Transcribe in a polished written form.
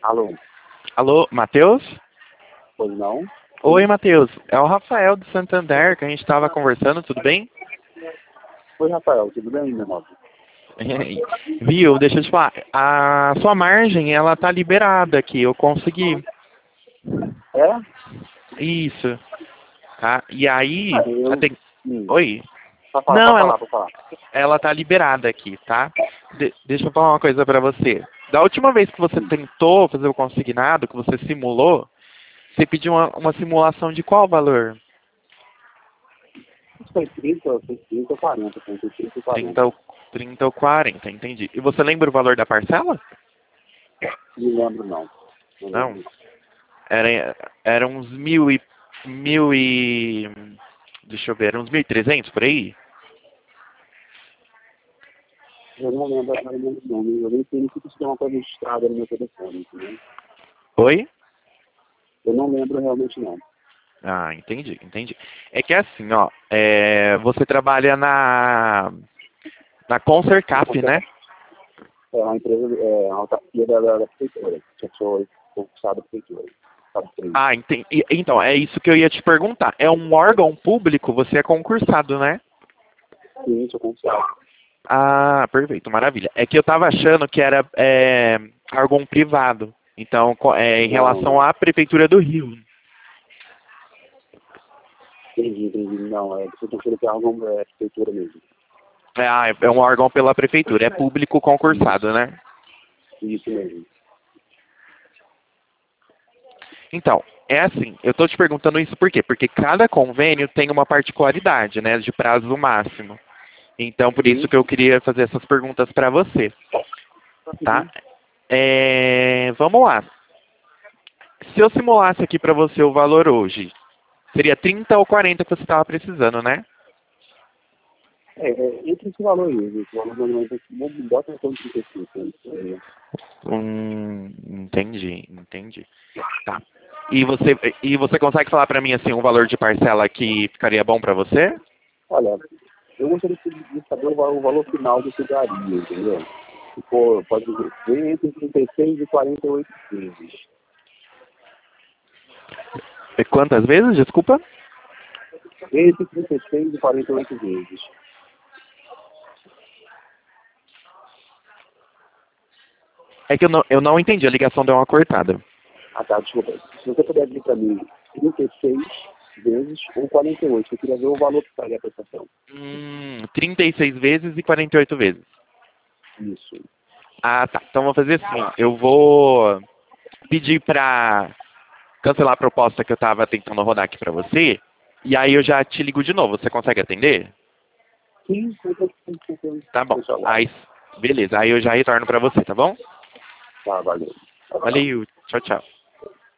Alô, Alô, Matheus? pois não? Oi, Matheus. É o Rafael do Santander que a gente estava conversando, tudo bem? Oi, Rafael, tudo bem, meu irmão? Viu? Deixa eu te falar. A sua margem, ela tá liberada aqui. Eu consegui. É? Isso. Tá? E aí, Ah, eu... tem... Hum. Oi? Pode falar, Não, pode ela, falar, pode falar. ela tá liberada aqui, tá? Deixa eu falar uma coisa pra você. Da última vez que você tentou fazer o consignado, que você simulou, você pediu uma simulação de qual valor? Foi 30 ou 40, foi entre 30 e 30 40. ou, 30 ou 40, entendi. E você lembra o valor da parcela? Não lembro, não. Não Não. lembro. Era uns deixa eu ver, era uns 1.300 por aí? Eu não lembro agora mesmo, não. Eu nem sei se isso tem uma coisa registrada no meu telefone, entendeu? Oi? Eu não lembro realmente, não. Ah, entendi. É que é assim, ó, você trabalha na Concercap, né? É uma empresa, é uma autarquia da prefeitura, que eu sou concursado da prefeitura. Sabe, Ah, então, é isso que eu ia te perguntar. É um órgão público, você é concursado, né? sim, sou concursado. Ah, perfeito, maravilha. É que eu tava achando que era órgão privado. Então, em Não, relação não. à Prefeitura do Rio. Entendi. Não, é prefeitura que é algo prefeitura mesmo. É um órgão pela Prefeitura, é público concursado, Isso, né? isso mesmo. Então, é assim, eu estou te perguntando isso por quê? Porque cada convênio tem uma particularidade, né, de prazo máximo. Então, por isso Sim. que eu queria fazer essas perguntas para você, tá? Uhum. Vamos lá. Se eu simulasse aqui para você o valor hoje, seria 30 ou 40 que você estava precisando, né? Entre esse valor aí, esse valor normalmente bota em torno de 35. Né? Entendi. Tá. E você consegue falar para mim assim um valor de parcela que ficaria bom para você? Olha, eu gostaria de saber o valor final do que daria, entendeu? Se for, pode ser entre 36 e 48 vezes. Quantas vezes? Desculpa. Entre 36 e 48 vezes. É que eu não entendi, a ligação deu uma cortada. Ah, tá, desculpa. Se você puder dizer para mim 36 vezes ou 48, eu queria ver o valor que estaria a prestação. 36 vezes e 48 vezes. Isso. Ah, tá. Então vou fazer assim. Eu vou pedir pra cancelar a proposta que eu tava tentando rodar aqui pra você. E aí eu já te ligo de novo. Você consegue atender? Sim, sim. Tá bom. Deixa eu lá. Aí, beleza. Aí eu já retorno pra você, tá bom? Tá, valeu. Valeu. Tchau, tchau.